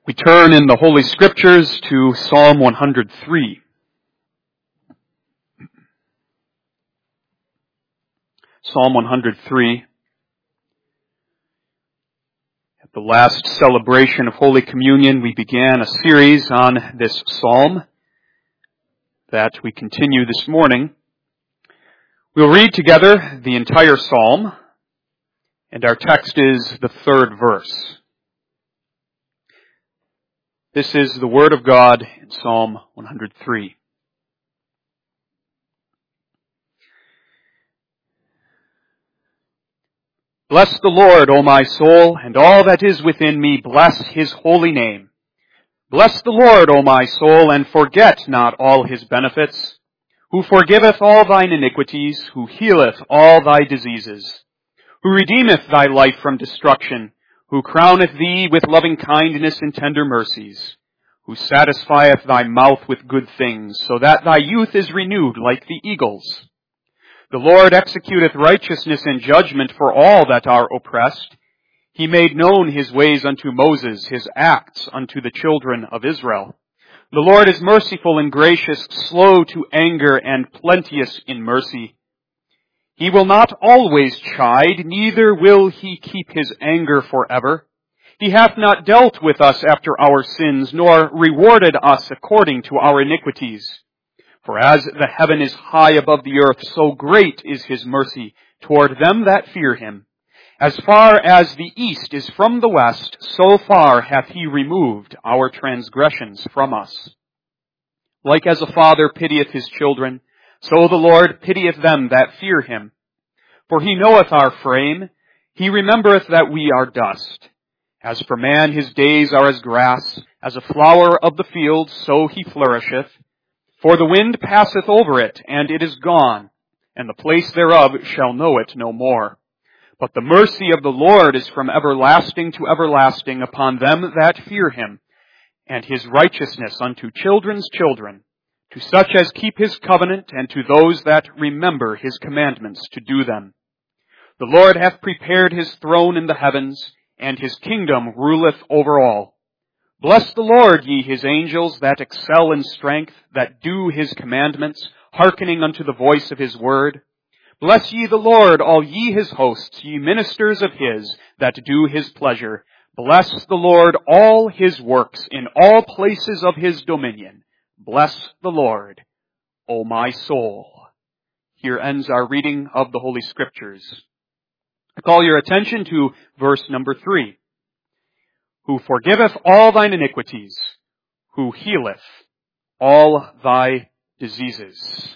We turn in the Holy Scriptures to Psalm 103. Psalm 103. At the last celebration of Holy Communion, we began a series on this psalm that we continue this morning. We'll read together the entire psalm, and our text is the 3rd verse. This is the Word of God in Psalm 103. Bless the Lord, O my soul, and all that is within me, bless His holy name. Bless the Lord, O my soul, and forget not all His benefits, who forgiveth all thine iniquities, who healeth all thy diseases, who redeemeth thy life from destruction, who crowneth thee with loving kindness and tender mercies, who satisfieth thy mouth with good things, so that thy youth is renewed like the eagles. The Lord executeth righteousness and judgment for all that are oppressed. He made known His ways unto Moses, His acts unto the children of Israel. The Lord is merciful and gracious, slow to anger, and plenteous in mercy. He will not always chide, neither will He keep His anger forever. He hath not dealt with us after our sins, nor rewarded us according to our iniquities. For as the heaven is high above the earth, so great is His mercy toward them that fear Him. As far as the east is from the west, so far hath He removed our transgressions from us. Like as a father pitieth his children, so the Lord pitieth them that fear Him. For He knoweth our frame, He remembereth that we are dust. As for man, his days are as grass, as a flower of the field, so he flourisheth. For the wind passeth over it, and it is gone, and the place thereof shall know it no more. But the mercy of the Lord is from everlasting to everlasting upon them that fear Him, and His righteousness unto children's children, to such as keep His covenant, and to those that remember His commandments to do them. The Lord hath prepared His throne in the heavens, and His kingdom ruleth over all. Bless the Lord, ye His angels, that excel in strength, that do His commandments, hearkening unto the voice of His word. Bless ye the Lord, all ye His hosts, ye ministers of His, that do His pleasure. Bless the Lord, all His works, in all places of His dominion. Bless the Lord, O my soul. Here ends our reading of the Holy Scriptures. I call your attention to verse number 3. Who forgiveth all thine iniquities, who healeth all thy diseases.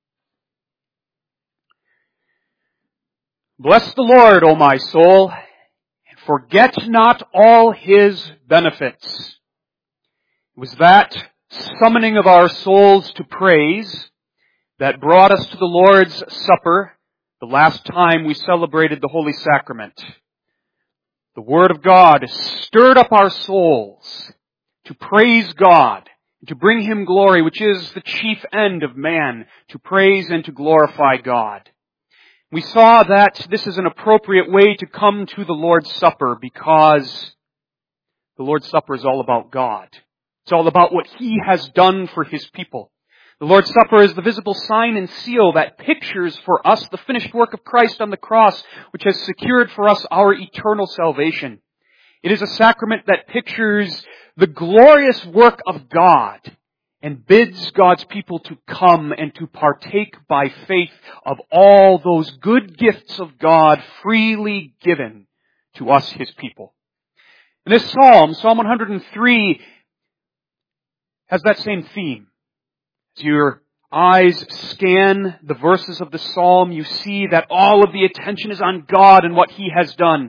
Bless the Lord, O my soul, and forget not all His benefits. It was that summoning of our souls to praise that brought us to the Lord's Supper the last time we celebrated the Holy Sacrament. The Word of God stirred up our souls to praise God, to bring Him glory, which is the chief end of man, to praise and to glorify God. We saw that this is an appropriate way to come to the Lord's Supper because the Lord's Supper is all about God. It's all about what He has done for His people. The Lord's Supper is the visible sign and seal that pictures for us the finished work of Christ on the cross, which has secured for us our eternal salvation. It is a sacrament that pictures the glorious work of God and bids God's people to come and to partake by faith of all those good gifts of God freely given to us, His people. And this psalm, Psalm 103, has that same theme. As your eyes scan the verses of the psalm, you see that all of the attention is on God and what He has done.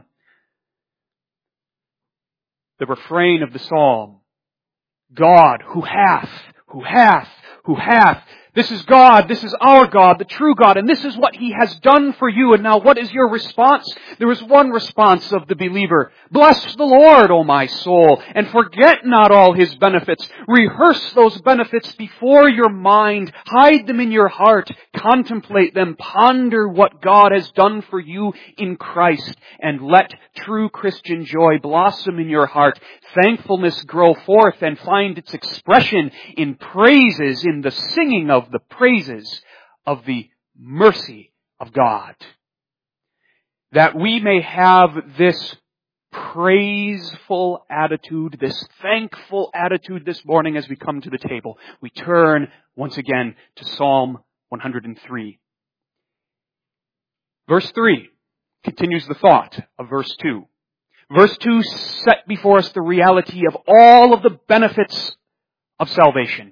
The refrain of the psalm, God who hath. This is God, this is our God, the true God, and this is what He has done for you. And now what is your response? There is one response of the believer. Bless the Lord, O my soul, and forget not all His benefits. Rehearse those benefits before your mind. Hide them in your heart. Contemplate them. Ponder what God has done for you in Christ. And let true Christian joy blossom in your heart. thankfulness grow forth and find its expression in praises, in the singing of the praises of the mercy of God. That we may have this praiseful attitude, this thankful attitude this morning as we come to the table. We turn once again to Psalm 103. Verse 3 continues the thought of verse 2. Verse 2 set before us the reality of all of the benefits of salvation.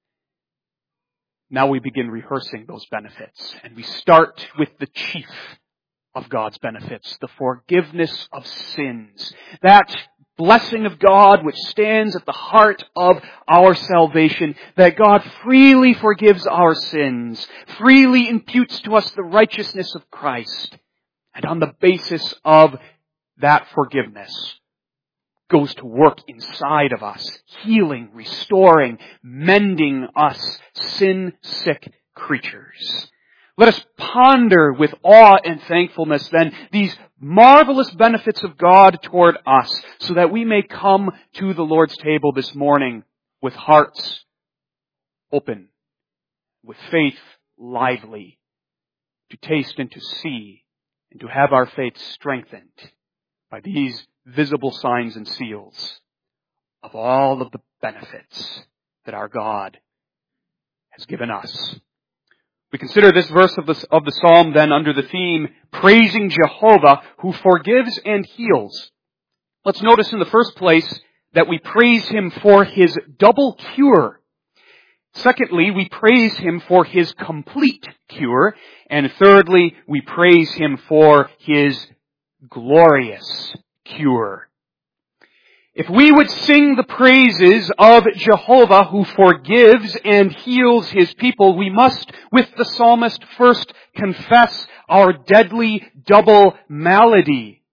Now we begin rehearsing those benefits, and we start with the chief of God's benefits, the forgiveness of sins. That blessing of God which stands at the heart of our salvation, that God freely forgives our sins, freely imputes to us the righteousness of Christ, and on the basis of that forgiveness goes to work inside of us, healing, restoring, mending us sin-sick creatures. Let us ponder with awe and thankfulness then these marvelous benefits of God toward us, so that we may come to the Lord's table this morning with hearts open, with faith lively, to taste and to see, and to have our faith strengthened by these visible signs and seals of all of the benefits that our God has given us. We consider this verse of the psalm then under the theme, praising Jehovah who forgives and heals. Let's notice in the first place that we praise Him for His double cure. Secondly, we praise Him for His complete cure. And thirdly, we praise Him for His glorious cure. If we would sing the praises of Jehovah who forgives and heals His people, we must, with the psalmist, first confess our deadly double malady,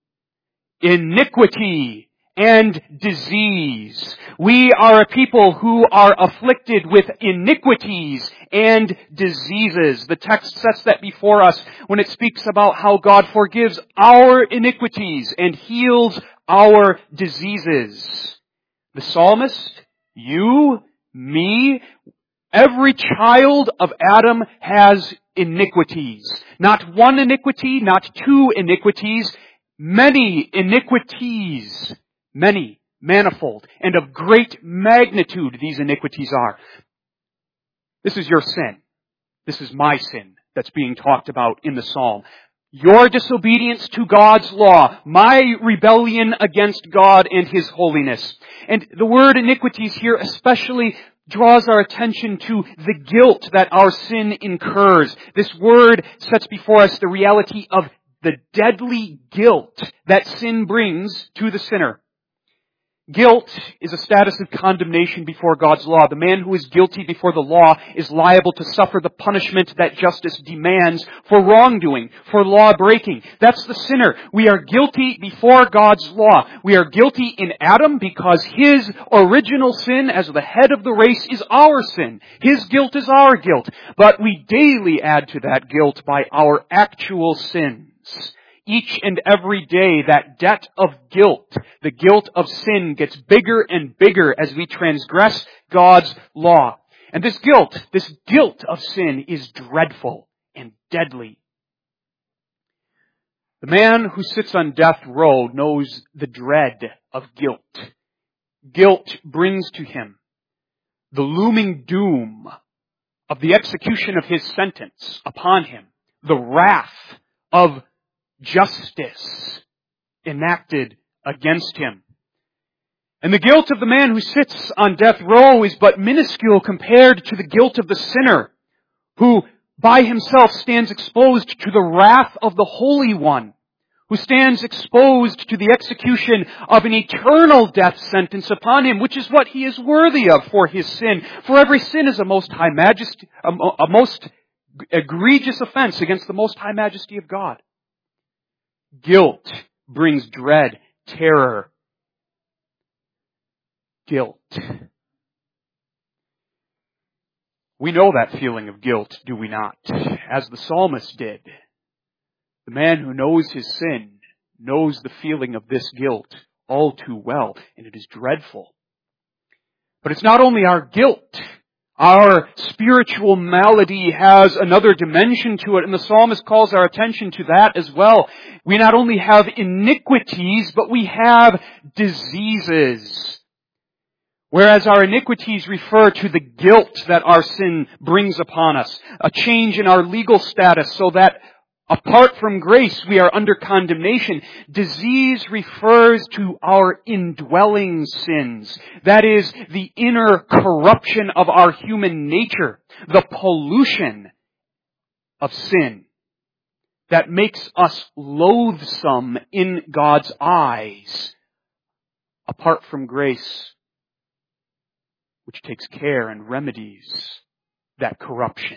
iniquity and disease. We are a people who are afflicted with iniquities and diseases. The text sets that before us when it speaks about how God forgives our iniquities and heals our diseases. The psalmist, you, me, every child of Adam has iniquities. Not one iniquity, not two iniquities, many iniquities. Many, manifold, and of great magnitude these iniquities are. This is your sin. This is my sin that's being talked about in the psalm. Your disobedience to God's law, my rebellion against God and His holiness. And the word iniquities here especially draws our attention to the guilt that our sin incurs. This word sets before us the reality of the deadly guilt that sin brings to the sinner. Guilt is a status of condemnation before God's law. The man who is guilty before the law is liable to suffer the punishment that justice demands for wrongdoing, for law breaking. That's the sinner. We are guilty before God's law. We are guilty in Adam because his original sin as the head of the race is our sin. His guilt is our guilt. But we daily add to that guilt by our actual sins. Each and every day, that debt of guilt, the guilt of sin, gets bigger and bigger as we transgress God's law. And this guilt of sin is dreadful and deadly. The man who sits on death row knows the dread of guilt. Guilt brings to him the looming doom of the execution of his sentence upon him, the wrath of justice enacted against him. And the guilt of the man who sits on death row is but minuscule compared to the guilt of the sinner who by himself stands exposed to the wrath of the Holy One, who stands exposed to the execution of an eternal death sentence upon him, which is what he is worthy of for his sin. For every sin is a most egregious offense against the most high majesty of God. Guilt brings dread, terror. Guilt. We know that feeling of guilt, do we not? As the psalmist did. The man who knows his sin knows the feeling of this guilt all too well, and it is dreadful. But it's not only our guilt. Our spiritual malady has another dimension to it, and the psalmist calls our attention to that as well. We not only have iniquities, but we have diseases. Whereas our iniquities refer to the guilt that our sin brings upon us, a change in our legal status so that apart from grace we are under condemnation. Disease refers to our indwelling sins. That is, the inner corruption of our human nature, the pollution of sin that makes us loathsome in God's eyes, apart from grace, which takes care and remedies that corruption.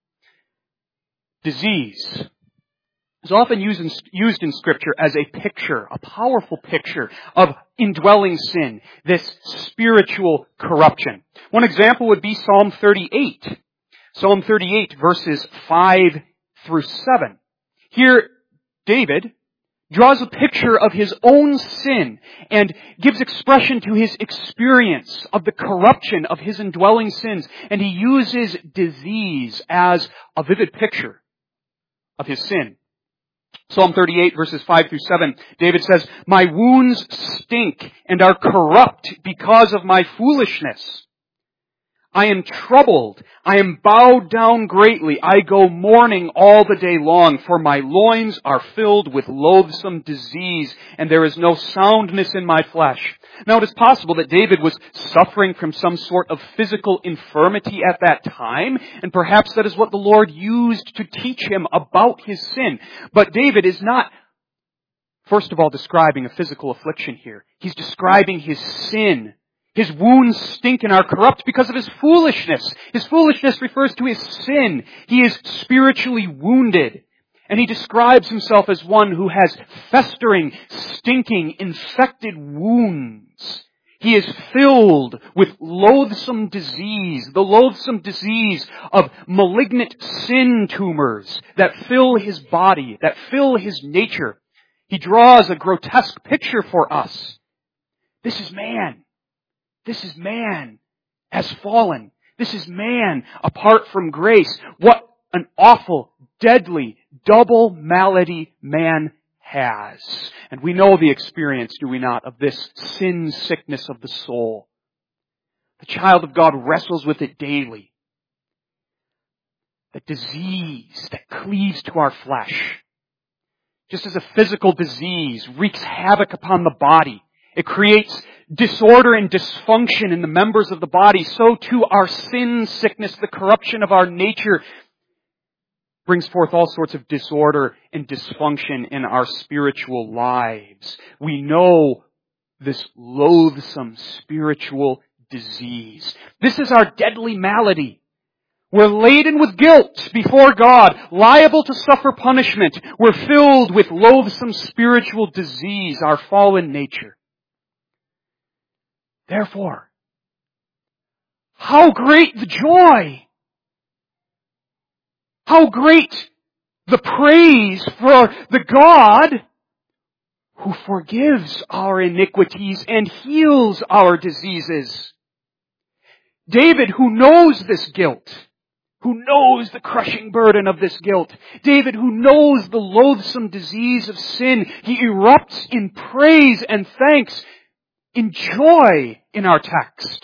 Disease is often used in Scripture as a picture, a powerful picture of indwelling sin, this spiritual corruption. One example would be Psalm 38. Psalm 38 verses 5 through 7. Here, David draws a picture of his own sin and gives expression to his experience of the corruption of his indwelling sins. And he uses disease as a vivid picture of his sin. Psalm 38 verses 5 through 7, David says, "My wounds stink and are corrupt because of my foolishness. I am troubled. I am bowed down greatly. I go mourning all the day long, for my loins are filled with loathsome disease, and there is no soundness in my flesh." Now, it is possible that David was suffering from some sort of physical infirmity at that time, and perhaps that is what the Lord used to teach him about his sin. But David is not, first of all, describing a physical affliction here. He's describing his sin. His wounds stink and are corrupt because of his foolishness. His foolishness refers to his sin. He is spiritually wounded. And he describes himself as one who has festering, stinking, infected wounds. He is filled with loathsome disease, the loathsome disease of malignant sin tumors that fill his body, that fill his nature. He draws a grotesque picture for us. This is man. This is man has fallen. This is man apart from grace. What an awful, deadly, double malady man has. And we know the experience, do we not, of this sin sickness of the soul. The child of God wrestles with it daily. The disease that cleaves to our flesh. Just as a physical disease wreaks havoc upon the body, it creates disorder and dysfunction in the members of the body, so too our sin sickness, the corruption of our nature, brings forth all sorts of disorder and dysfunction in our spiritual lives. We know this loathsome spiritual disease. This is our deadly malady. We're laden with guilt before God, liable to suffer punishment. We're filled with loathsome spiritual disease, our fallen nature. Therefore, how great the joy! How great the praise for the God who forgives our iniquities and heals our diseases. David, who knows this guilt, who knows the crushing burden of this guilt, David, who knows the loathsome disease of sin, he erupts in praise and thanks, in joy in our text.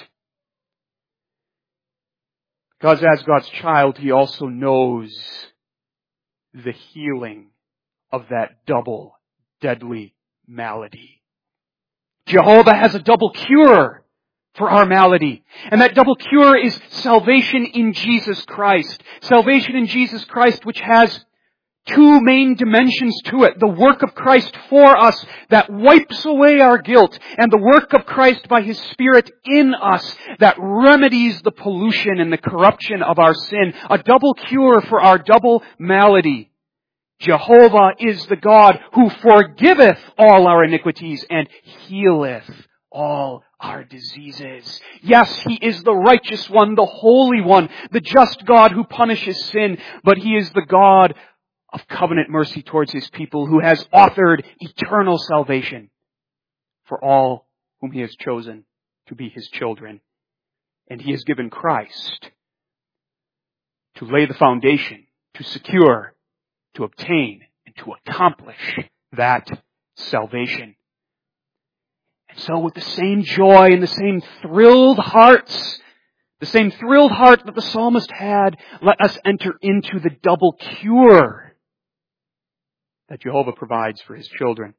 Because as God's child, he also knows the healing of that double deadly malady. Jehovah has a double cure for our malady. And that double cure is salvation in Jesus Christ. Salvation in Jesus Christ, which has two main dimensions to it. The work of Christ for us that wipes away our guilt, and the work of Christ by His Spirit in us that remedies the pollution and the corruption of our sin. A double cure for our double malady. Jehovah is the God who forgiveth all our iniquities and healeth all our diseases. Yes, He is the righteous one, the holy one, the just God who punishes sin, but He is the God of covenant mercy towards His people, who has authored eternal salvation for all whom He has chosen to be His children. And He has given Christ to lay the foundation, to secure, to obtain, and to accomplish that salvation. And so with the same joy and the same thrilled hearts, the same thrilled heart that the psalmist had, let us enter into the double cure that Jehovah provides for His children.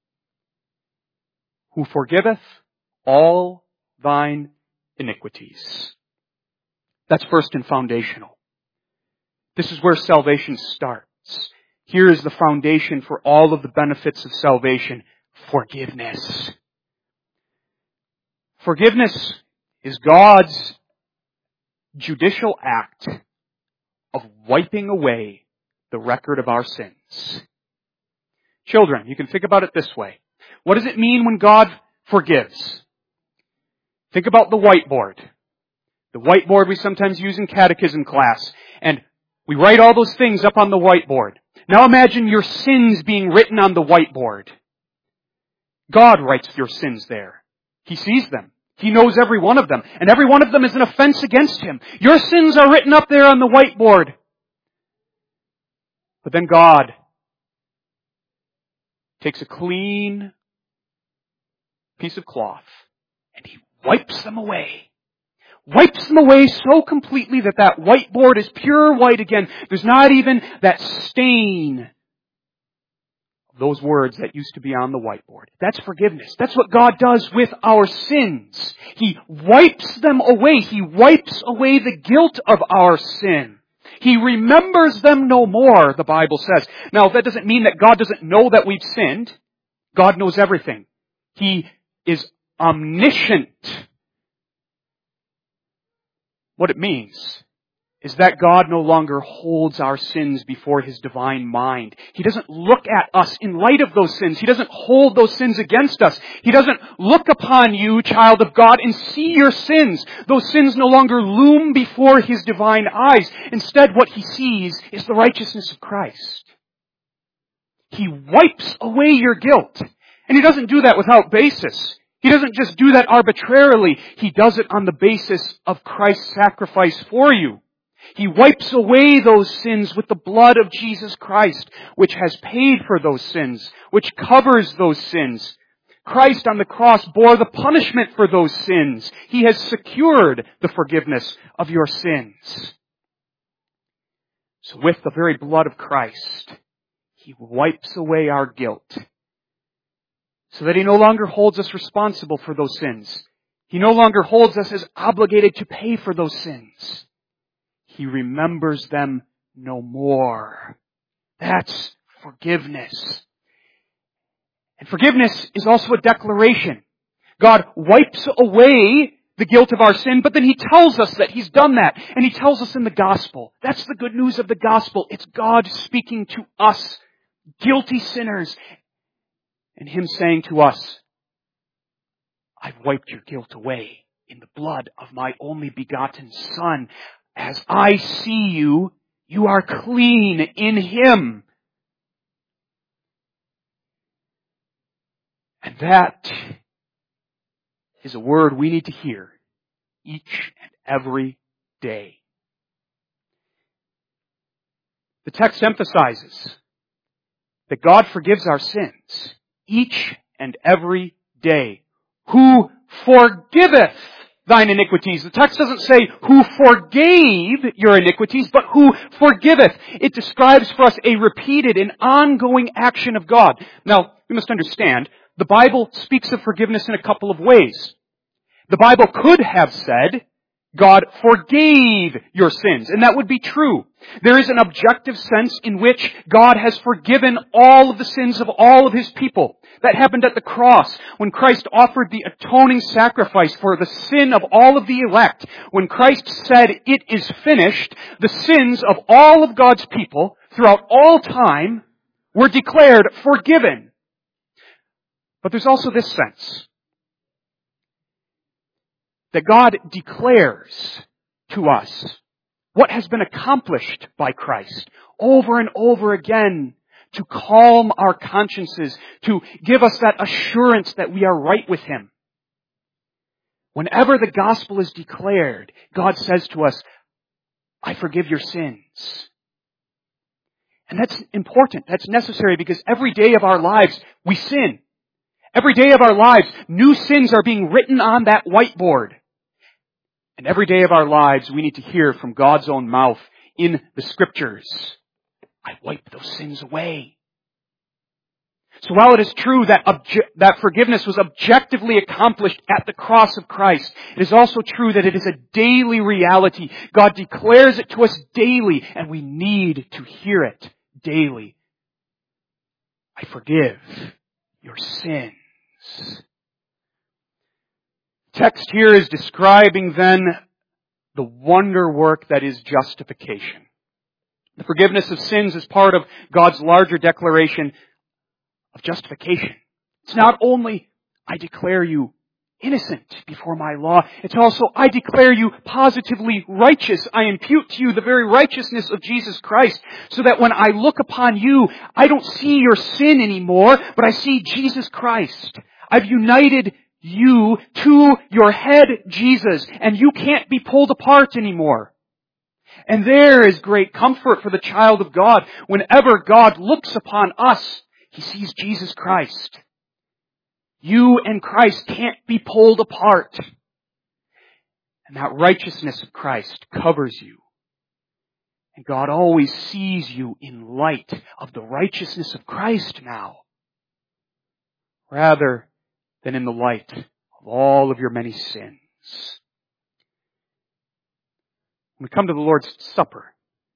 Who forgiveth all thine iniquities. That's first and foundational. This is where salvation starts. Here is the foundation for all of the benefits of salvation. Forgiveness. Forgiveness is God's judicial act of wiping away the record of our sins. Children, you can think about it this way. What does it mean when God forgives? Think about the whiteboard. The whiteboard we sometimes use in catechism class. And we write all those things up on the whiteboard. Now imagine your sins being written on the whiteboard. God writes your sins there. He sees them. He knows every one of them. And every one of them is an offense against Him. Your sins are written up there on the whiteboard. But then God takes a clean piece of cloth and He wipes them away. Wipes them away so completely that that whiteboard is pure white again. There's not even that stain of those words that used to be on the whiteboard. That's forgiveness. That's what God does with our sins. He wipes them away. He wipes away the guilt of our sin. He remembers them no more, the Bible says. Now, that doesn't mean that God doesn't know that we've sinned. God knows everything. He is omniscient. What it means is that God no longer holds our sins before His divine mind. He doesn't look at us in light of those sins. He doesn't hold those sins against us. He doesn't look upon you, child of God, and see your sins. Those sins no longer loom before His divine eyes. Instead, what He sees is the righteousness of Christ. He wipes away your guilt. And He doesn't do that without basis. He doesn't just do that arbitrarily. He does it on the basis of Christ's sacrifice for you. He wipes away those sins with the blood of Jesus Christ, which has paid for those sins, which covers those sins. Christ on the cross bore the punishment for those sins. He has secured the forgiveness of your sins. So with the very blood of Christ, He wipes away our guilt, so that He no longer holds us responsible for those sins. He no longer holds us as obligated to pay for those sins. He remembers them no more. That's forgiveness. And forgiveness is also a declaration. God wipes away the guilt of our sin, but then He tells us that He's done that. And He tells us in the gospel. That's the good news of the gospel. It's God speaking to us, guilty sinners, and Him saying to us, I've wiped your guilt away in the blood of my only begotten Son. As I see you, you are clean in Him. And that is a word we need to hear each and every day. The text emphasizes that God forgives our sins each and every day. Who forgiveth thine iniquities. The text doesn't say who forgave your iniquities, but who forgiveth. It describes for us a repeated and ongoing action of God. Now, we must understand, the Bible speaks of forgiveness in a couple of ways. The Bible could have said, God forgave your sins, and that would be true. There is an objective sense in which God has forgiven all of the sins of all of His people. That happened at the cross, when Christ offered the atoning sacrifice for the sin of all of the elect. When Christ said, it is finished, the sins of all of God's people throughout all time were declared forgiven. But there's also this sense that God declares to us what has been accomplished by Christ over and over again to calm our consciences, to give us that assurance that we are right with Him. Whenever the gospel is declared, God says to us, I forgive your sins. And that's important. That's necessary because every day of our lives, we sin. Every day of our lives, new sins are being written on that whiteboard. And every day of our lives, we need to hear from God's own mouth in the Scriptures, I wipe those sins away. So while it is true that forgiveness was objectively accomplished at the cross of Christ, it is also true that it is a daily reality. God declares it to us daily, and we need to hear it daily. I forgive your sins. The text here is describing then the wonder work that is justification. The forgiveness of sins is part of God's larger declaration of justification. It's not only, I declare you innocent before my law. It's also, I declare you positively righteous. I impute to you the very righteousness of Jesus Christ, so that when I look upon you, I don't see your sin anymore, but I see Jesus Christ. I've united you to your head, Jesus, and you can't be pulled apart anymore. And there is great comfort for the child of God. Whenever God looks upon us, He sees Jesus Christ. You and Christ can't be pulled apart. And that righteousness of Christ covers you. And God always sees you in light of the righteousness of Christ now, rather than in the light of all of your many sins. When we come to the Lord's Supper,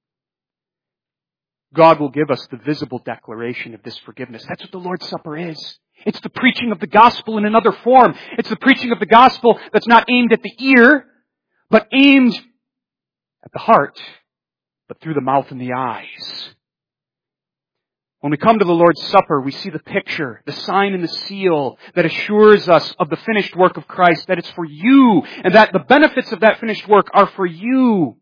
God will give us the visible declaration of this forgiveness. That's what the Lord's Supper is. It's the preaching of the gospel in another form. It's the preaching of the gospel that's not aimed at the ear, but aimed at the heart, but through the mouth and the eyes. When we come to the Lord's Supper, we see the picture, the sign and the seal that assures us of the finished work of Christ, that it's for you, and that the benefits of that finished work are for you.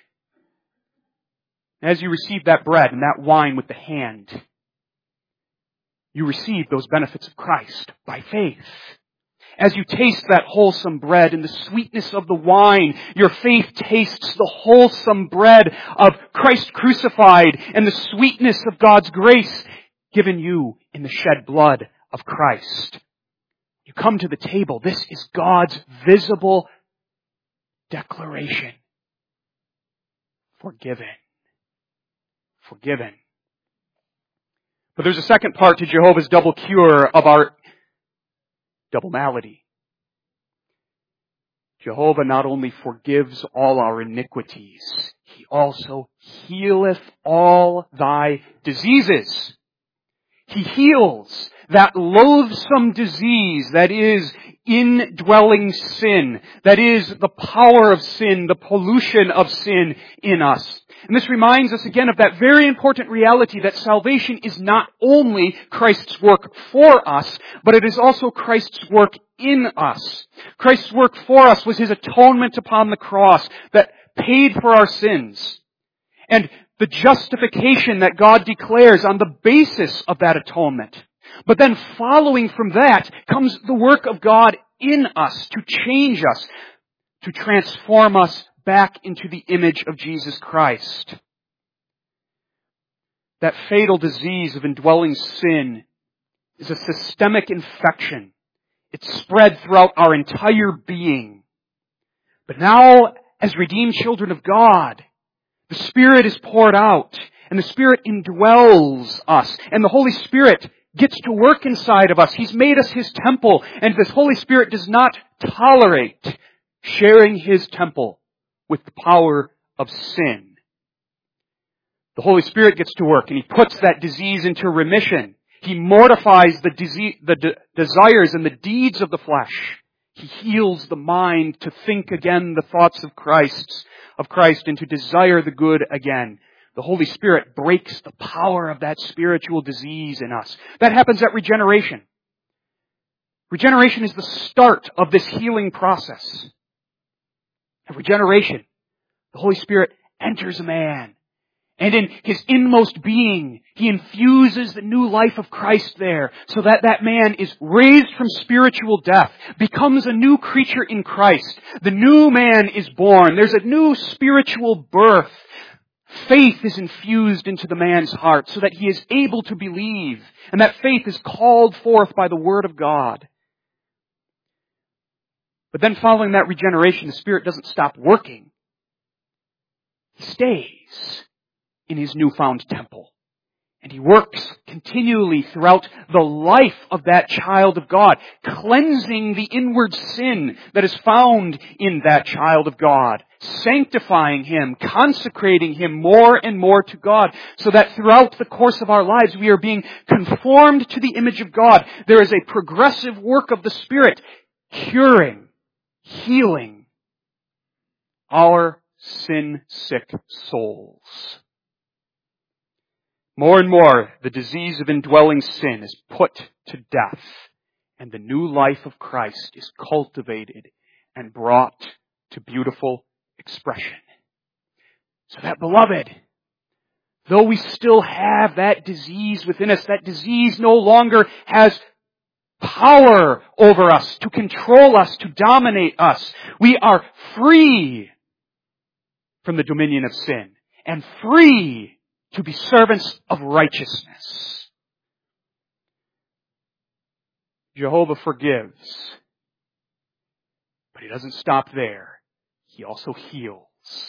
As you receive that bread and that wine with the hand, you receive those benefits of Christ by faith. As you taste that wholesome bread and the sweetness of the wine, your faith tastes the wholesome bread of Christ crucified and the sweetness of God's grace given you in the shed blood of Christ. You come to the table. This is God's visible declaration. Forgiven. Forgiven. But there's a second part to Jehovah's double cure of our double malady. Jehovah not only forgives all our iniquities, He also healeth all thy diseases. He heals that loathsome disease that is indwelling sin, that is the power of sin, the pollution of sin in us. And this reminds us again of that very important reality that salvation is not only Christ's work for us, but it is also Christ's work in us. Christ's work for us was His atonement upon the cross that paid for our sins. And the justification that God declares on the basis of that atonement. But then following from that comes the work of God in us to change us, to transform us back into the image of Jesus Christ. That fatal disease of indwelling sin is a systemic infection. It's spread throughout our entire being. But now, as redeemed children of God, the Spirit is poured out, and the Spirit indwells us, and the Holy Spirit gets to work inside of us. He's made us His temple, and this Holy Spirit does not tolerate sharing His temple with the power of sin. The Holy Spirit gets to work, and He puts that disease into remission. He mortifies the desires and the deeds of the flesh. He heals the mind to think again the thoughts of Christ and to desire the good again. The Holy Spirit breaks the power of that spiritual disease in us. That happens at regeneration. Regeneration is the start of this healing process. At regeneration, the Holy Spirit enters a man, And in his inmost being, he infuses the new life of Christ there, so that that man is raised from spiritual death, becomes a new creature in Christ. The new man is born. There's a new spiritual birth. Faith is infused into the man's heart so that he is able to believe. And that faith is called forth by the Word of God. But then following that regeneration, the Spirit doesn't stop working. He stays in his newfound temple. And he works continually throughout the life of that child of God, cleansing the inward sin that is found in that child of God, sanctifying him, consecrating him more and more to God, so that throughout the course of our lives we are being conformed to the image of God. There is a progressive work of the Spirit, curing, healing our sin-sick souls. More and more, the disease of indwelling sin is put to death, and the new life of Christ is cultivated and brought to beautiful expression. So that, beloved, though we still have that disease within us, that disease no longer has power over us, to control us, to dominate us. We are free from the dominion of sin, and free to be servants of righteousness. Jehovah forgives, but he doesn't stop there. He also heals.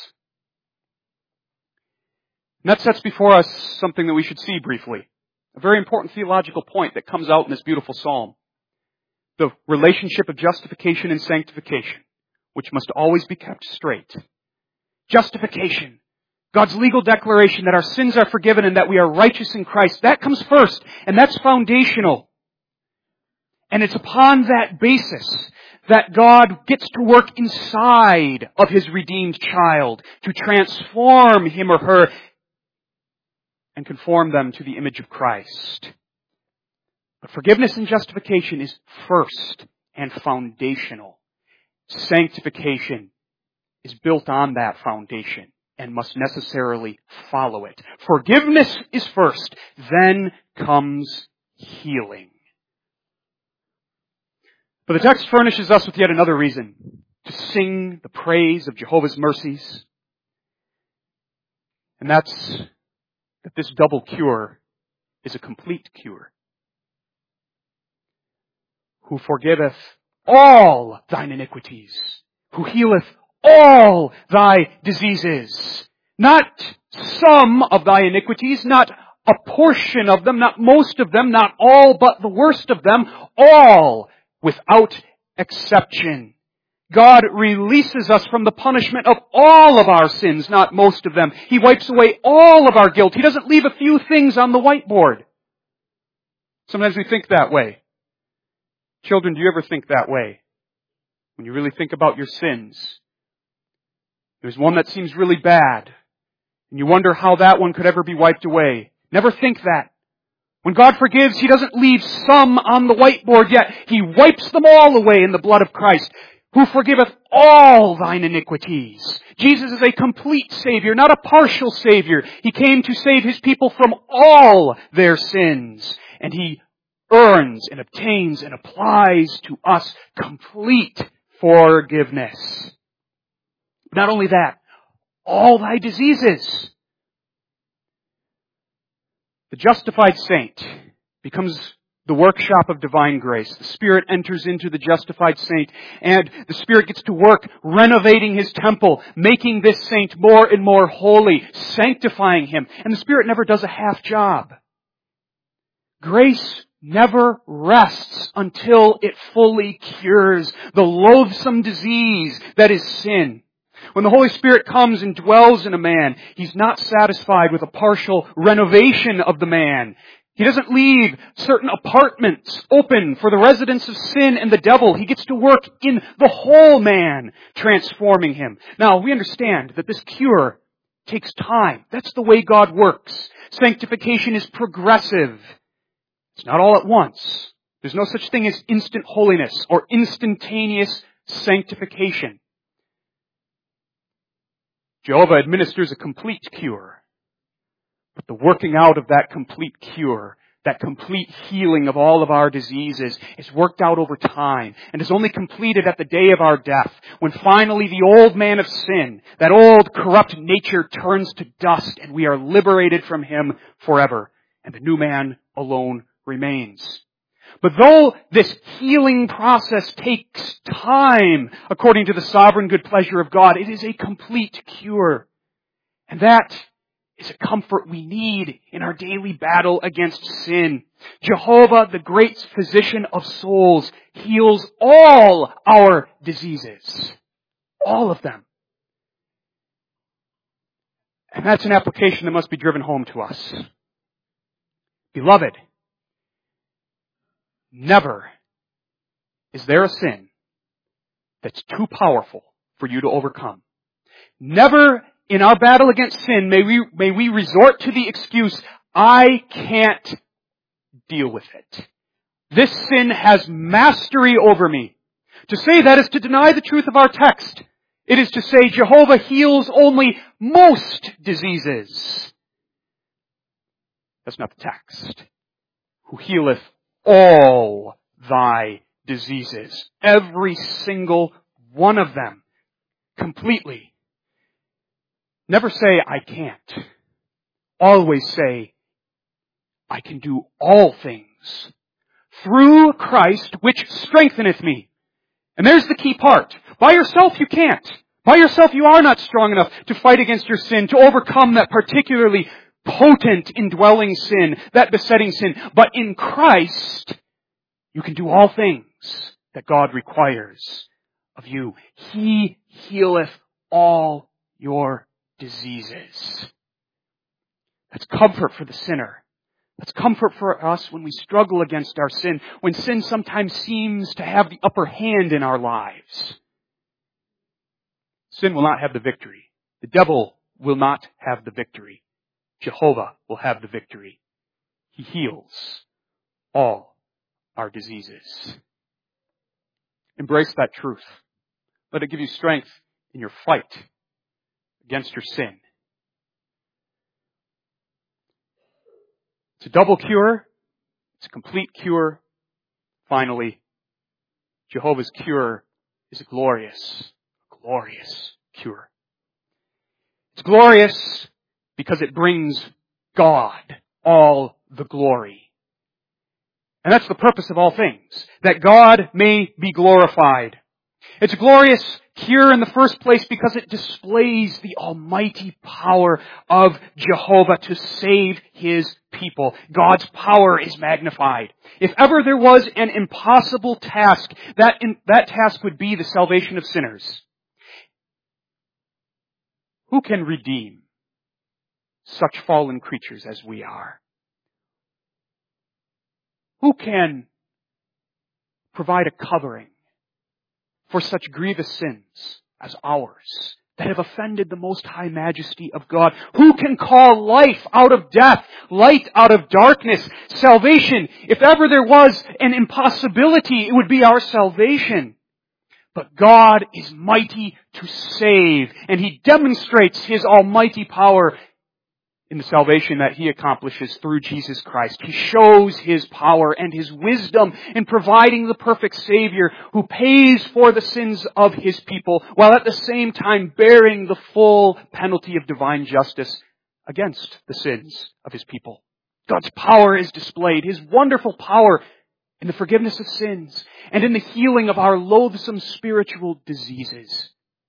And that sets before us something that we should see briefly. A very important theological point that comes out in this beautiful psalm. The relationship of justification and sanctification, which must always be kept straight. Justification. God's legal declaration that our sins are forgiven and that we are righteous in Christ. That comes first, and that's foundational. And it's upon that basis that God gets to work inside of his redeemed child to transform him or her and conform them to the image of Christ. But forgiveness and justification is first and foundational. Sanctification is built on that foundation and must necessarily follow it. Forgiveness is first, then comes healing. But the text furnishes us with yet another reason to sing the praise of Jehovah's mercies. And that's that this double cure is a complete cure. Who forgiveth all thine iniquities, who healeth all thy diseases. Not some of thy iniquities, not a portion of them, not most of them, not all but the worst of them, all without exception. God releases us from the punishment of all of our sins, not most of them. He wipes away all of our guilt. He doesn't leave a few things on the whiteboard. Sometimes we think that way. Children, do you ever think that way? When you really think about your sins, there's one that seems really bad, and you wonder how that one could ever be wiped away. Never think that. When God forgives, he doesn't leave some on the whiteboard yet. He wipes them all away in the blood of Christ. Who forgiveth all thine iniquities. Jesus is a complete Savior, not a partial Savior. He came to save his people from all their sins. And he earns and obtains and applies to us complete forgiveness. Not only that, all thy diseases. The justified saint becomes the workshop of divine grace. The Spirit enters into the justified saint, and the Spirit gets to work renovating his temple, making this saint more and more holy, sanctifying him. And the Spirit never does a half job. Grace never rests until it fully cures the loathsome disease that is sin. When the Holy Spirit comes and dwells in a man, he's not satisfied with a partial renovation of the man. He doesn't leave certain apartments open for the residence of sin and the devil. He gets to work in the whole man, transforming him. Now, we understand that this cure takes time. That's the way God works. Sanctification is progressive. It's not all at once. There's no such thing as instant holiness or instantaneous sanctification. Jehovah administers a complete cure. But the working out of that complete cure, that complete healing of all of our diseases, is worked out over time and is only completed at the day of our death, when finally the old man of sin, that old corrupt nature, turns to dust and we are liberated from him forever, and the new man alone remains. But though this healing process takes time, according to the sovereign good pleasure of God, it is a complete cure. And that is a comfort we need in our daily battle against sin. Jehovah, the great physician of souls, heals all our diseases. All of them. And that's an application that must be driven home to us. Beloved, never is there a sin that's too powerful for you to overcome. Never in our battle against sin may we resort to the excuse, I can't deal with it. This sin has mastery over me. To say that is to deny the truth of our text. It is to say Jehovah heals only most diseases. That's not the text. Who healeth all thy diseases. Every single one of them. Completely. Never say, I can't. Always say, I can do all things through Christ which strengtheneth me. And there's the key part. By yourself you can't. By yourself you are not strong enough to fight against your sin, to overcome that particularly potent indwelling sin, that besetting sin. But in Christ, you can do all things that God requires of you. He healeth all your diseases. That's comfort for the sinner. That's comfort for us when we struggle against our sin, when sin sometimes seems to have the upper hand in our lives. Sin will not have the victory. The devil will not have the victory. Jehovah will have the victory. He heals all our diseases. Embrace that truth. Let it give you strength in your fight against your sin. It's a double cure. It's a complete cure. Finally, Jehovah's cure is a glorious cure. It's glorious because it brings God all the glory. And that's the purpose of all things, that God may be glorified. It's a glorious cure in the first place because it displays the almighty power of Jehovah to save His people. God's power is magnified. If ever there was an impossible task, that task would be the salvation of sinners. Who can redeem such fallen creatures as we are? Who can provide a covering for such grievous sins as ours that have offended the Most High Majesty of God? Who can call life out of death, light out of darkness, salvation? If ever there was an impossibility, it would be our salvation. But God is mighty to save, and He demonstrates His almighty power in the salvation that He accomplishes through Jesus Christ. He shows His power and His wisdom in providing the perfect Savior who pays for the sins of His people, while at the same time bearing the full penalty of divine justice against the sins of His people. God's power is displayed, His wonderful power in the forgiveness of sins and in the healing of our loathsome spiritual diseases.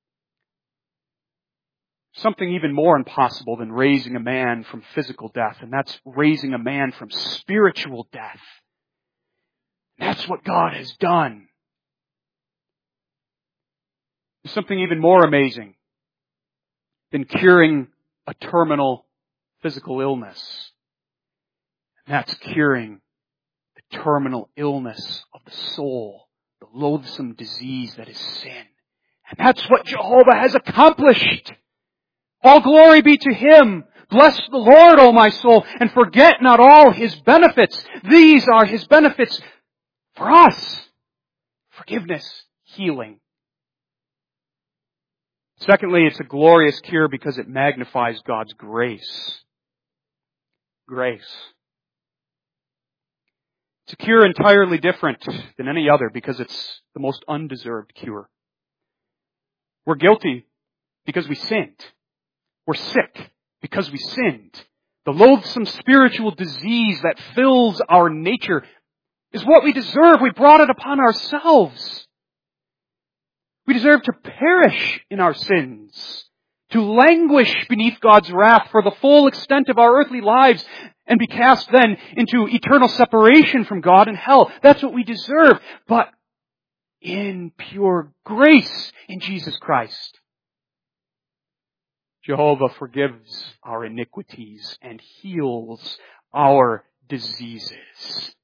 Something even more impossible than raising a man from physical death, and that's raising a man from spiritual death. That's what God has done. There's something even more amazing than curing a terminal physical illness. And that's curing the terminal illness of the soul, the loathsome disease that is sin. And that's what Jehovah has accomplished. All glory be to Him. Bless the Lord, O my soul, and forget not all His benefits. These are His benefits for us. Forgiveness, healing. Secondly, it's a glorious cure because it magnifies God's grace. grace. It's a cure entirely different than any other because it's the most undeserved cure. We're guilty because we sinned. We're sick because we sinned. The loathsome spiritual disease that fills our nature is what we deserve. We brought it upon ourselves. We deserve to perish in our sins, to languish beneath God's wrath for the full extent of our earthly lives, and be cast then into eternal separation from God in hell. That's what we deserve. But in pure grace in Jesus Christ, Jehovah forgives our iniquities and heals our diseases.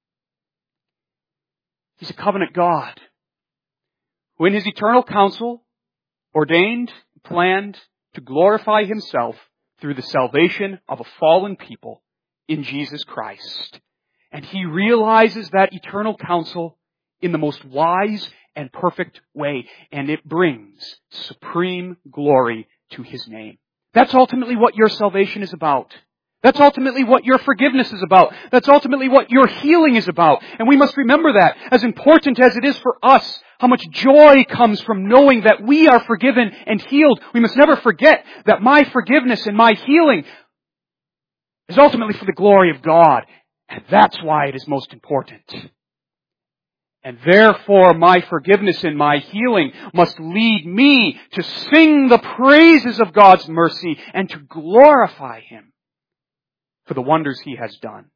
He's a covenant God who in His eternal counsel ordained, planned to glorify Himself through the salvation of a fallen people in Jesus Christ. And He realizes that eternal counsel in the most wise and perfect way, and it brings supreme glory to His name. That's ultimately what your salvation is about. That's ultimately what your forgiveness is about. That's ultimately what your healing is about. And we must remember that, as important as it is for us, how much joy comes from knowing that we are forgiven and healed. We must never forget that my forgiveness and my healing is ultimately for the glory of God. And that's why it is most important. And therefore, my forgiveness and my healing must lead me to sing the praises of God's mercy and to glorify Him for the wonders He has done.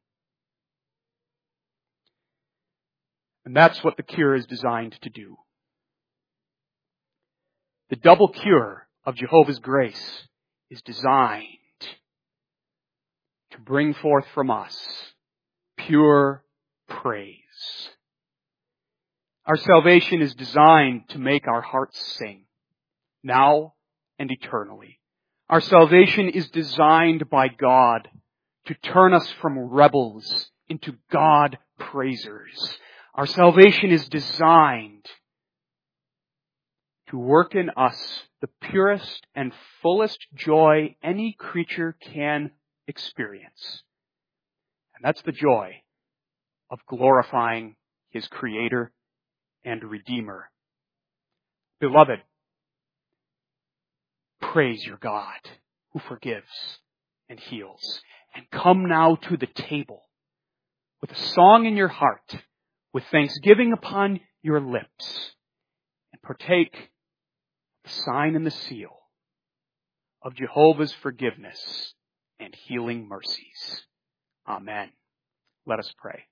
And that's what the cure is designed to do. The double cure of Jehovah's grace is designed to bring forth from us pure praise. Our salvation is designed to make our hearts sing, now and eternally. Our salvation is designed by God to turn us from rebels into God praisers. Our salvation is designed to work in us the purest and fullest joy any creature can experience. And that's the joy of glorifying His Creator and Redeemer. Beloved, praise your God who forgives and heals. And come now to the table with a song in your heart, with thanksgiving upon your lips, and partake the sign and the seal of Jehovah's forgiveness and healing mercies. Amen. Let us pray.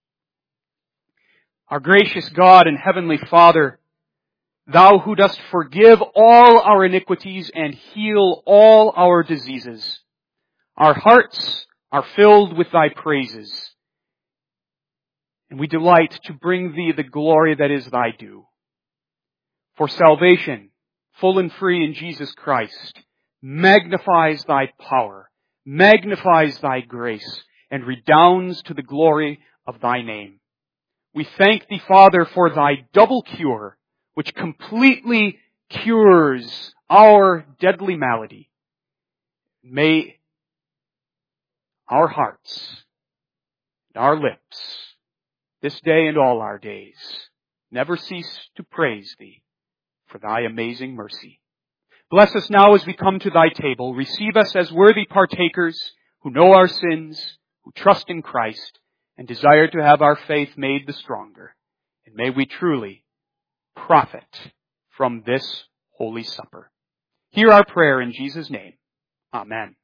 Our gracious God and heavenly Father, Thou who dost forgive all our iniquities and heal all our diseases, our hearts are filled with Thy praises, and we delight to bring Thee the glory that is Thy due. For salvation, full and free in Jesus Christ, magnifies Thy power, magnifies Thy grace, and redounds to the glory of Thy name. We thank Thee, Father, for Thy double cure, which completely cures our deadly malady. May our hearts, our lips, this day and all our days, never cease to praise Thee for Thy amazing mercy. Bless us now as we come to Thy table. Receive us as worthy partakers who know our sins, who trust in Christ, and desire to have our faith made the stronger. And may we truly profit from this holy supper. Hear our prayer in Jesus' name. Amen.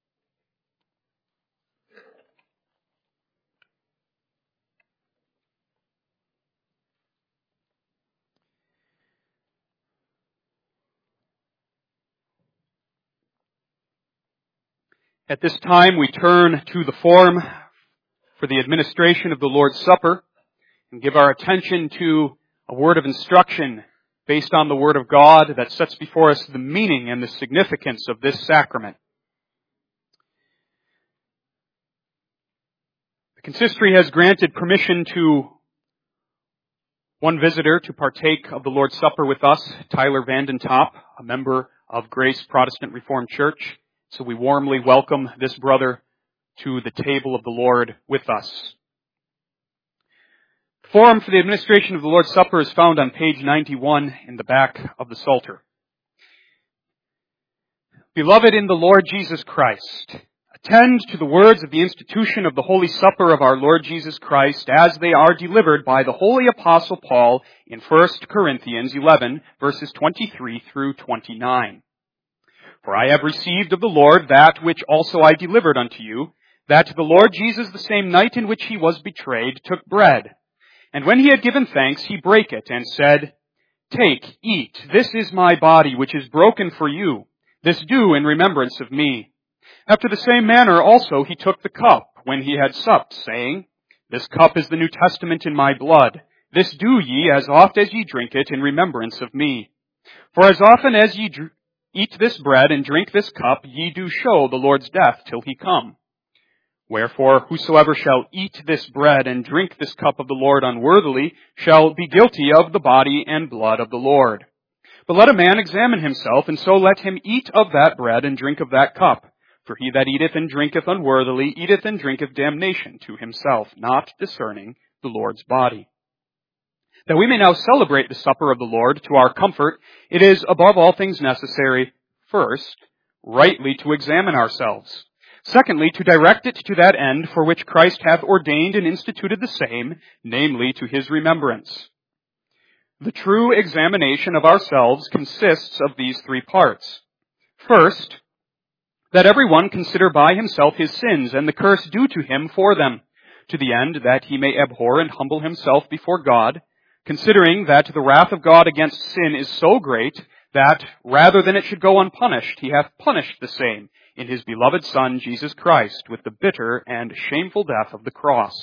At this time, we turn to the form for the administration of the Lord's Supper and give our attention to a word of instruction based on the Word of God that sets before us the meaning and the significance of this sacrament. The consistory has granted permission to one visitor to partake of the Lord's Supper with us, Tyler Vanden Top, a member of Grace Protestant Reformed Church. So we warmly welcome this brother to the table of the Lord with us. The form for the administration of the Lord's Supper is found on page 91 in the back of the Psalter. Beloved in the Lord Jesus Christ, attend to the words of the institution of the Holy Supper of our Lord Jesus Christ as they are delivered by the Holy Apostle Paul in 1 Corinthians 11, verses 23 through 29. For I have received of the Lord that which also I delivered unto you, that the Lord Jesus, the same night in which he was betrayed, took bread. And when he had given thanks, he brake it, and said, Take, eat, this is my body, which is broken for you. This do in remembrance of me. After the same manner also he took the cup, when he had supped, saying, This cup is the New Testament in my blood. This do ye, as oft as ye drink it, in remembrance of me. For as often as ye eat this bread and drink this cup, ye do show the Lord's death till he come. Wherefore, whosoever shall eat this bread and drink this cup of the Lord unworthily shall be guilty of the body and blood of the Lord. But let a man examine himself, and so let him eat of that bread and drink of that cup. For he that eateth and drinketh unworthily eateth and drinketh damnation to himself, not discerning the Lord's body. That we may now celebrate the supper of the Lord to our comfort, it is above all things necessary, first, rightly to examine ourselves. Secondly, to direct it to that end for which Christ hath ordained and instituted the same, namely to his remembrance. The true examination of ourselves consists of these three parts. First, that every one consider by himself his sins and the curse due to him for them, to the end that he may abhor and humble himself before God, considering that the wrath of God against sin is so great that, rather than it should go unpunished, he hath punished the same in his beloved Son, Jesus Christ, with the bitter and shameful death of the cross.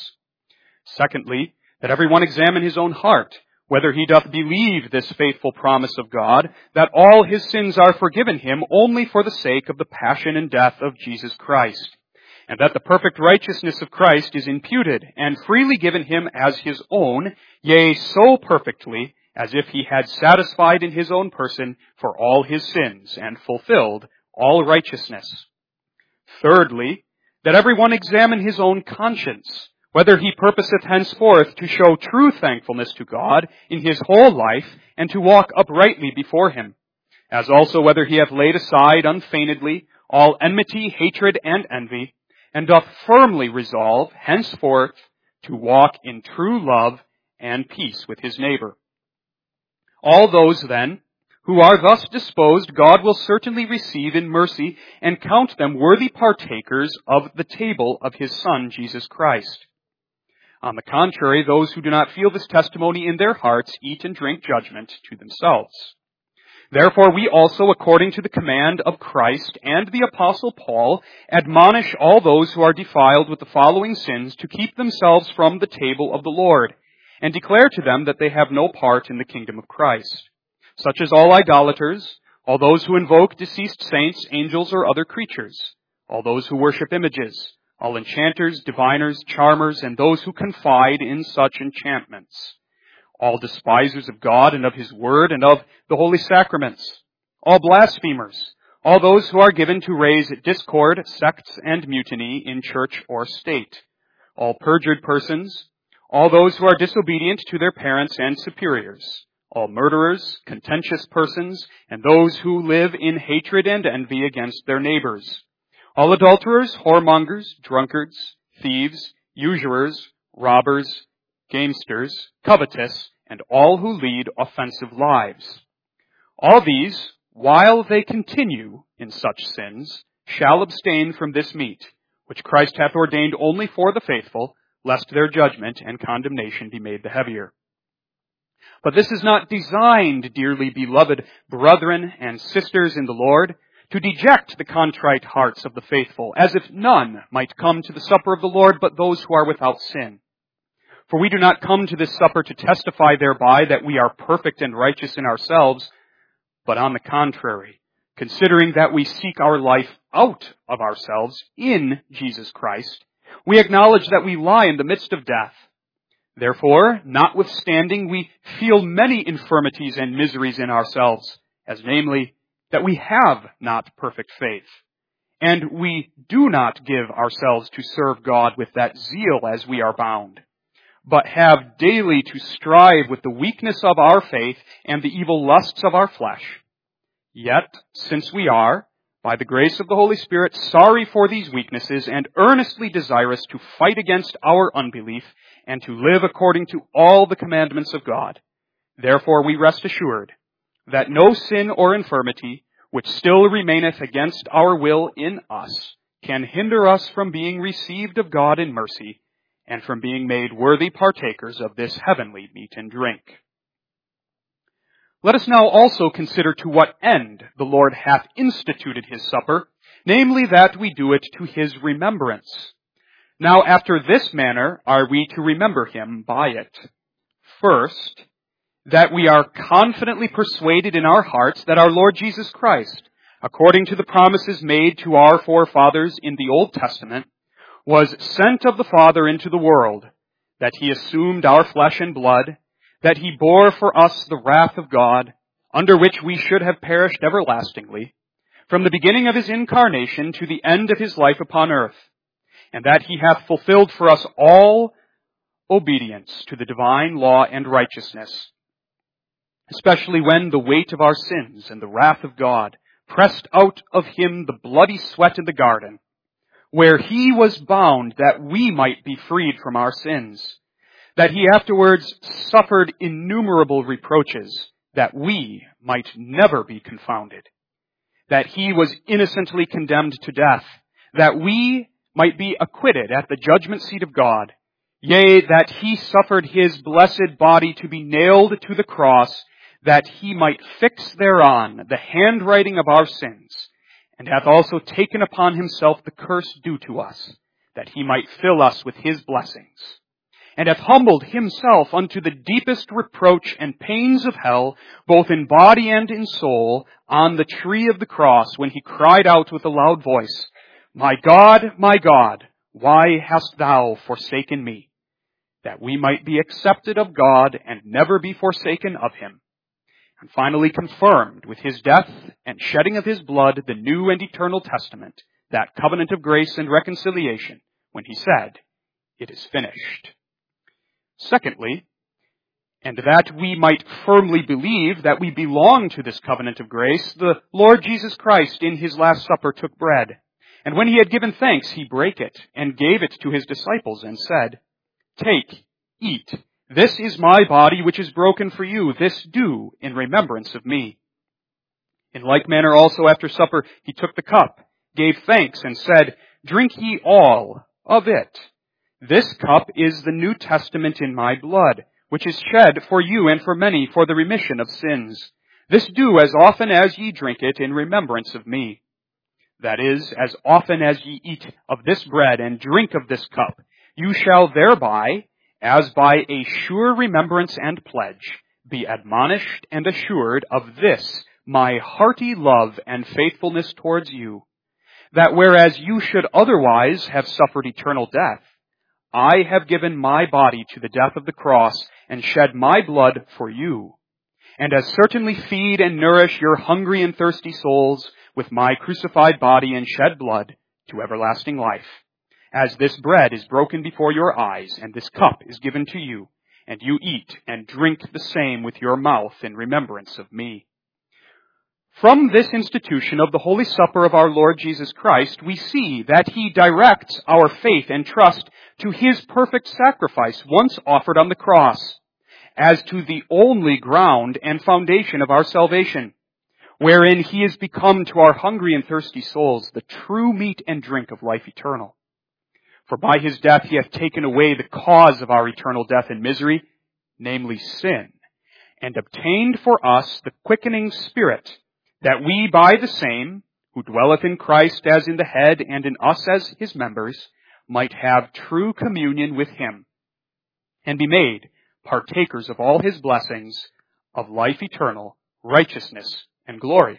Secondly, that every one examine his own heart, whether he doth believe this faithful promise of God, that all his sins are forgiven him only for the sake of the passion and death of Jesus Christ, and that the perfect righteousness of Christ is imputed and freely given him as his own, yea, so perfectly, as if he had satisfied in his own person for all his sins and fulfilled all righteousness. Thirdly, that every one examine his own conscience, whether he purposeth henceforth to show true thankfulness to God in his whole life, and to walk uprightly before him, as also whether he hath laid aside unfeignedly all enmity, hatred, and envy, and doth firmly resolve henceforth to walk in true love and peace with his neighbor. All those, then, who are thus disposed, God will certainly receive in mercy and count them worthy partakers of the table of his Son, Jesus Christ. On the contrary, those who do not feel this testimony in their hearts eat and drink judgment to themselves. Therefore, we also, according to the command of Christ and the Apostle Paul, admonish all those who are defiled with the following sins to keep themselves from the table of the Lord, and declare to them that they have no part in the kingdom of Christ. Such as all idolaters, all those who invoke deceased saints, angels, or other creatures, all those who worship images, all enchanters, diviners, charmers, and those who confide in such enchantments, all despisers of God and of his word and of the holy sacraments, all blasphemers, all those who are given to raise discord, sects, and mutiny in church or state, all perjured persons, all those who are disobedient to their parents and superiors, all murderers, contentious persons, and those who live in hatred and envy against their neighbors, all adulterers, whoremongers, drunkards, thieves, usurers, robbers, gamesters, covetous, and all who lead offensive lives. All these, while they continue in such sins, shall abstain from this meat, which Christ hath ordained only for the faithful, lest their judgment and condemnation be made the heavier. But this is not designed, dearly beloved brethren and sisters in the Lord, to deject the contrite hearts of the faithful, as if none might come to the supper of the Lord but those who are without sin. For we do not come to this supper to testify thereby that we are perfect and righteous in ourselves, but on the contrary, considering that we seek our life out of ourselves in Jesus Christ, we acknowledge that we lie in the midst of death. Therefore, notwithstanding, we feel many infirmities and miseries in ourselves, as namely, that we have not perfect faith, and we do not give ourselves to serve God with that zeal as we are bound, but have daily to strive with the weakness of our faith and the evil lusts of our flesh. Yet, since we are, by the grace of the Holy Spirit, sorry for these weaknesses and earnestly desirous to fight against our unbelief and to live according to all the commandments of God, therefore we rest assured that no sin or infirmity, which still remaineth against our will in us, can hinder us from being received of God in mercy, and from being made worthy partakers of this heavenly meat and drink. Let us now also consider to what end the Lord hath instituted his supper, namely that we do it to his remembrance. Now after this manner are we to remember him by it. First, that we are confidently persuaded in our hearts that our Lord Jesus Christ, according to the promises made to our forefathers in the Old Testament, was sent of the Father into the world, that he assumed our flesh and blood, that he bore for us the wrath of God, under which we should have perished everlastingly, from the beginning of his incarnation to the end of his life upon earth, and that he hath fulfilled for us all obedience to the divine law and righteousness, especially when the weight of our sins and the wrath of God pressed out of him the bloody sweat in the garden, where he was bound that we might be freed from our sins, that he afterwards suffered innumerable reproaches, that we might never be confounded, that he was innocently condemned to death, that we might be acquitted at the judgment seat of God, yea, that he suffered his blessed body to be nailed to the cross, that he might fix thereon the handwriting of our sins, and hath also taken upon himself the curse due to us, that he might fill us with his blessings, and hath humbled himself unto the deepest reproach and pains of hell, both in body and in soul, on the tree of the cross, when he cried out with a loud voice, my God, why hast thou forsaken me? That we might be accepted of God and never be forsaken of him. And finally confirmed with his death and shedding of his blood the new and eternal testament, that covenant of grace and reconciliation, when he said, it is finished. Secondly, and that we might firmly believe that we belong to this covenant of grace, the Lord Jesus Christ in his last supper took bread, and when he had given thanks, he brake it and gave it to his disciples and said, take, eat. This is my body which is broken for you. This do in remembrance of me. In like manner also after supper he took the cup, gave thanks, and said, drink ye all of it. This cup is the New Testament in my blood, which is shed for you and for many for the remission of sins. This do as often as ye drink it in remembrance of me. That is, as often as ye eat of this bread and drink of this cup, you shall thereby, as by a sure remembrance and pledge, be admonished and assured of this, my hearty love and faithfulness towards you, that whereas you should otherwise have suffered eternal death, I have given my body to the death of the cross and shed my blood for you, and as certainly feed and nourish your hungry and thirsty souls with my crucified body and shed blood to everlasting life. As this bread is broken before your eyes, and this cup is given to you, and you eat and drink the same with your mouth in remembrance of me. From this institution of the Holy Supper of our Lord Jesus Christ, we see that he directs our faith and trust to his perfect sacrifice once offered on the cross, as to the only ground and foundation of our salvation, wherein he is become to our hungry and thirsty souls the true meat and drink of life eternal. For by his death he hath taken away the cause of our eternal death and misery, namely sin, and obtained for us the quickening Spirit, that we by the same, who dwelleth in Christ as in the head and in us as his members, might have true communion with him, and be made partakers of all his blessings of life eternal, righteousness, and glory.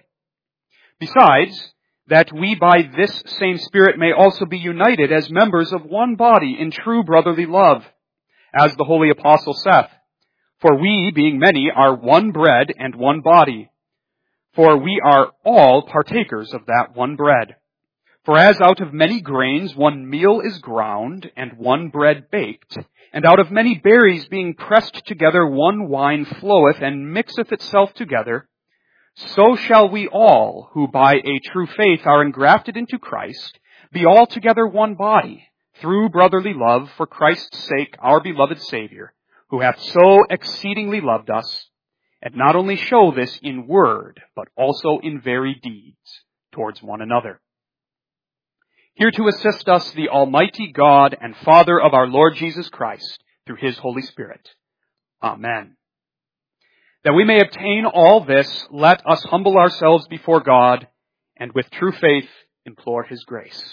Besides, that we by this same Spirit may also be united as members of one body in true brotherly love, as the holy apostle saith, for we, being many, are one bread and one body, for we are all partakers of that one bread. For as out of many grains one meal is ground, and one bread baked, and out of many berries being pressed together one wine floweth and mixeth itself together, so shall we all, who by a true faith are engrafted into Christ, be altogether one body, through brotherly love, for Christ's sake, our beloved Savior, who hath so exceedingly loved us, and not only show this in word, but also in very deeds towards one another. Here to assist us, the Almighty God and Father of our Lord Jesus Christ, through his Holy Spirit. Amen. That we may obtain all this, let us humble ourselves before God, and with true faith implore his grace.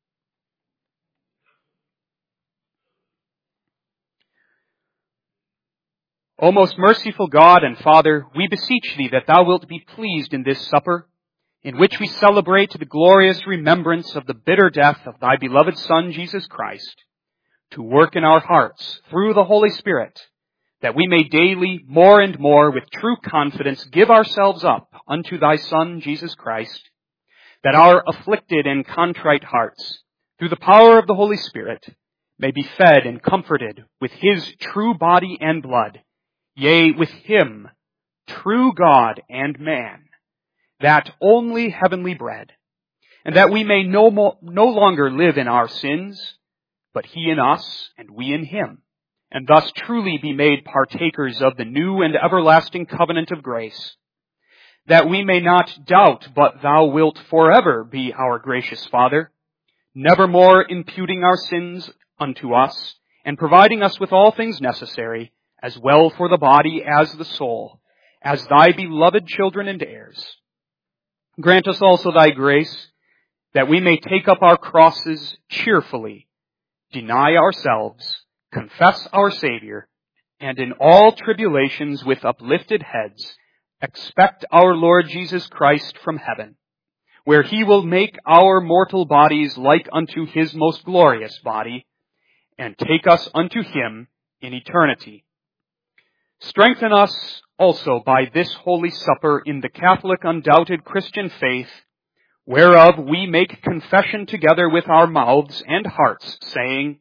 O most merciful God and Father, we beseech thee that thou wilt be pleased in this supper, in which we celebrate the glorious remembrance of the bitter death of thy beloved Son, Jesus Christ, to work in our hearts through the Holy Spirit, that we may daily, more and more, with true confidence, give ourselves up unto thy Son, Jesus Christ, that our afflicted and contrite hearts, through the power of the Holy Spirit, may be fed and comforted with his true body and blood, yea, with him, true God and man, that only heavenly bread, and that we may no longer live in our sins, but he in us and we in him, and thus truly be made partakers of the new and everlasting covenant of grace, that we may not doubt but thou wilt forever be our gracious Father, nevermore imputing our sins unto us, and providing us with all things necessary, as well for the body as the soul, as thy beloved children and heirs. Grant us also thy grace, that we may take up our crosses cheerfully, deny ourselves, confess our Savior, and in all tribulations with uplifted heads, expect our Lord Jesus Christ from heaven, where he will make our mortal bodies like unto his most glorious body, and take us unto him in eternity. Strengthen us also by this holy supper in the Catholic undoubted Christian faith, whereof we make confession together with our mouths and hearts, saying,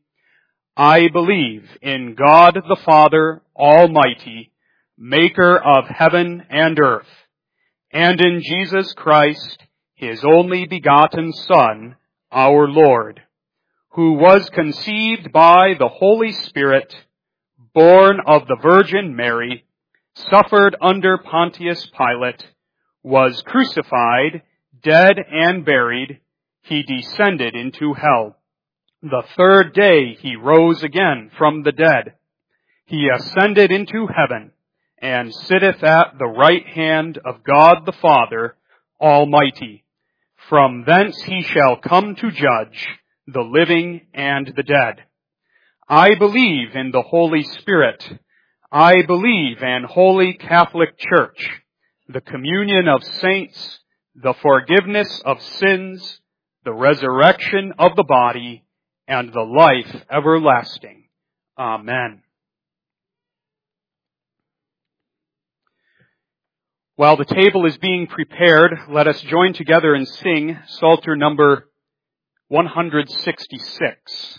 I believe in God the Father Almighty, maker of heaven and earth, and in Jesus Christ, his only begotten Son, our Lord, who was conceived by the Holy Spirit, born of the Virgin Mary, suffered under Pontius Pilate, was crucified, dead and buried, he descended into hell. The third day he rose again from the dead. He ascended into heaven, and sitteth at the right hand of God the Father Almighty. From thence he shall come to judge the living and the dead. I believe in the Holy Spirit. I believe in Holy Catholic Church, the communion of saints, the forgiveness of sins, the resurrection of the body, and the life everlasting. Amen. While the table is being prepared, let us join together and sing Psalter number 166.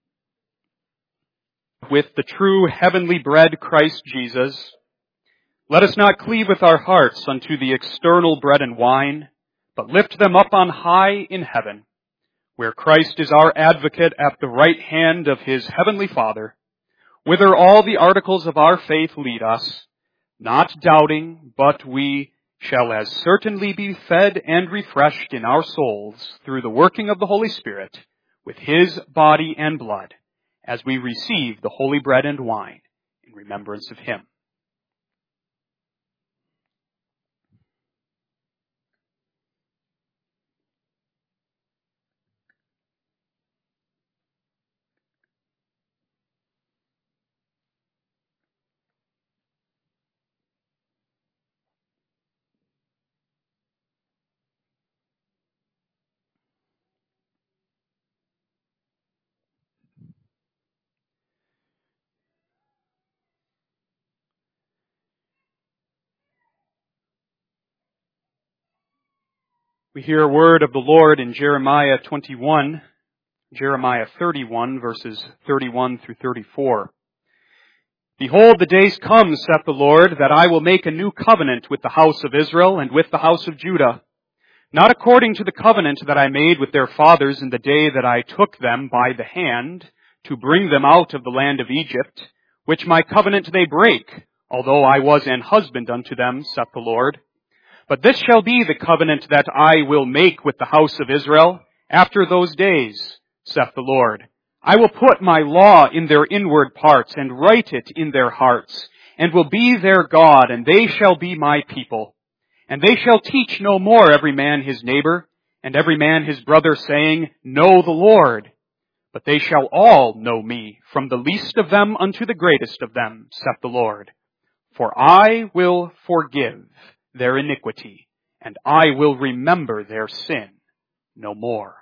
With the true heavenly bread, Christ Jesus, let us not cleave with our hearts unto the external bread and wine, but lift them up on high in heaven, where Christ is our advocate at the right hand of his heavenly Father, whither all the articles of our faith lead us, not doubting, but we shall as certainly be fed and refreshed in our souls through the working of the Holy Spirit with his body and blood, as we receive the holy bread and wine in remembrance of him. We hear a word of the Lord in Jeremiah 31, Jeremiah 31, verses 31 through 34. Behold, the days come, saith the Lord, that I will make a new covenant with the house of Israel and with the house of Judah, not according to the covenant that I made with their fathers in the day that I took them by the hand to bring them out of the land of Egypt, which my covenant they break, although I was an husband unto them, saith the Lord. But this shall be the covenant that I will make with the house of Israel after those days, saith the Lord. I will put my law in their inward parts and write it in their hearts, and will be their God, and they shall be my people. And they shall teach no more every man his neighbor, and every man his brother, saying, Know the Lord. But they shall all know me, from the least of them unto the greatest of them, saith the Lord. For I will forgive their iniquity, and I will remember their sin no more.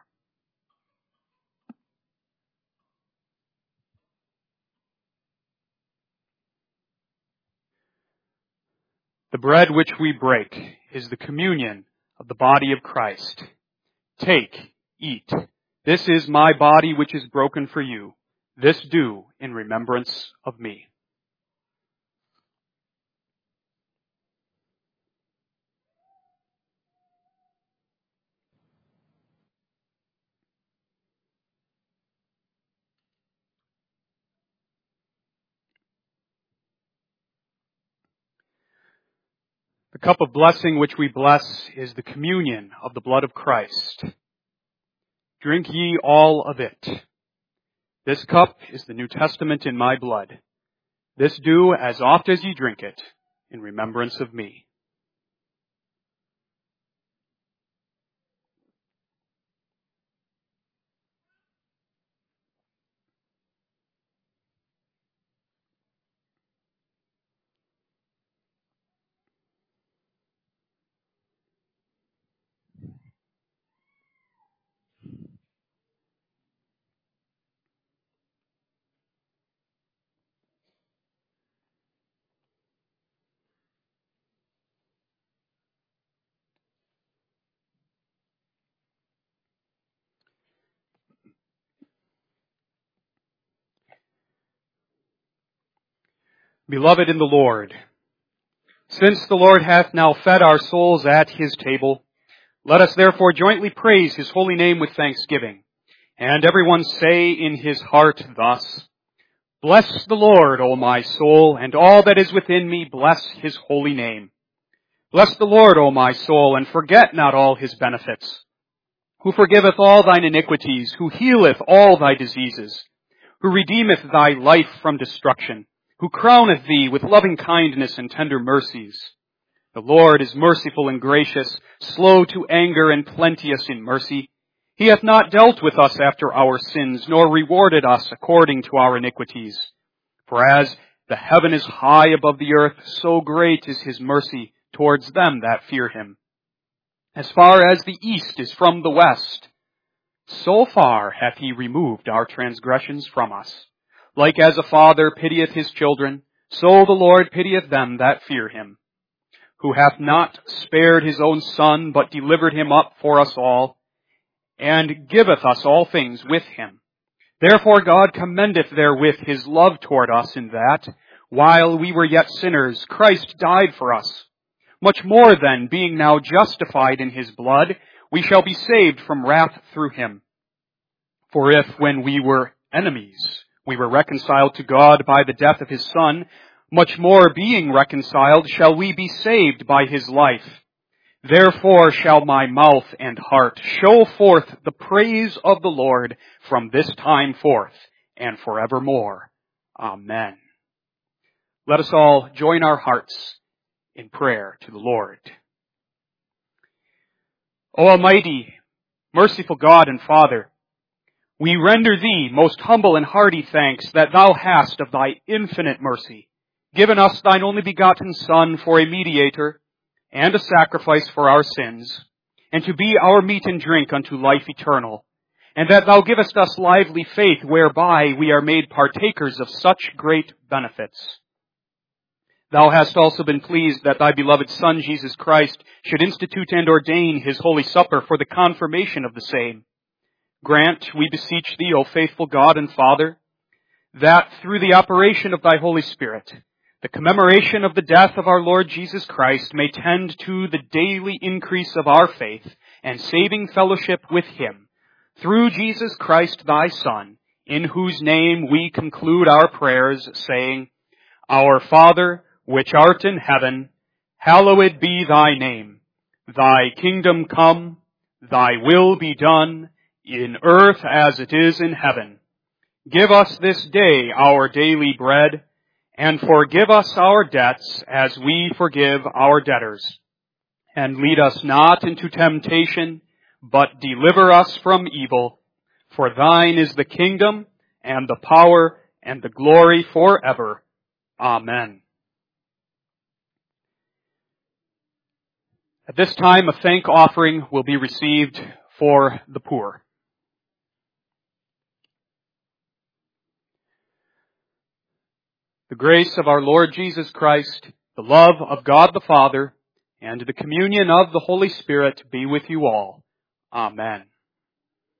The bread which we break is the communion of the body of Christ. Take, eat. This is my body which is broken for you. This do in remembrance of me. The cup of blessing which we bless is the communion of the blood of Christ. Drink ye all of it. This cup is the New Testament in my blood. This do as oft as ye drink it in remembrance of me. Beloved in the Lord, since the Lord hath now fed our souls at his table, let us therefore jointly praise his holy name with thanksgiving. And everyone say in his heart thus, Bless the Lord, O my soul, and all that is within me, bless his holy name. Bless the Lord, O my soul, and forget not all his benefits, who forgiveth all thine iniquities, who healeth all thy diseases, who redeemeth thy life from destruction, who crowneth thee with loving kindness and tender mercies. The Lord is merciful and gracious, slow to anger and plenteous in mercy. He hath not dealt with us after our sins, nor rewarded us according to our iniquities. For as the heaven is high above the earth, so great is his mercy towards them that fear him. As far as the east is from the west, so far hath he removed our transgressions from us. Like as a father pitieth his children, so the Lord pitieth them that fear him. Who hath not spared his own Son, but delivered him up for us all, and giveth us all things with him. Therefore God commendeth therewith his love toward us, in that, while we were yet sinners, Christ died for us. Much more then, being now justified in his blood, we shall be saved from wrath through him. For if, when we were enemies, we were reconciled to God by the death of his Son, much more being reconciled shall we be saved by his life. Therefore shall my mouth and heart show forth the praise of the Lord from this time forth and forevermore. Amen. Let us all join our hearts in prayer to the Lord. O Almighty, merciful God and Father, we render thee most humble and hearty thanks that thou hast of thy infinite mercy given us thine only begotten Son for a mediator and a sacrifice for our sins, and to be our meat and drink unto life eternal, and that thou givest us lively faith whereby we are made partakers of such great benefits. Thou hast also been pleased that thy beloved Son, Jesus Christ, should institute and ordain his holy supper for the confirmation of the same. Grant, we beseech thee, O faithful God and Father, that through the operation of thy Holy Spirit, the commemoration of the death of our Lord Jesus Christ may tend to the daily increase of our faith and saving fellowship with him, through Jesus Christ thy Son, in whose name we conclude our prayers, saying, Our Father, which art in heaven, hallowed be thy name. Thy kingdom come, thy will be done, in earth as it is in heaven. Give us this day our daily bread, and forgive us our debts as we forgive our debtors. And lead us not into temptation, but deliver us from evil. For thine is the kingdom, and the power, and the glory forever. Amen. At this time, a thank offering will be received for the poor. The grace of our Lord Jesus Christ, the love of God the Father, and the communion of the Holy Spirit be with you all. Amen.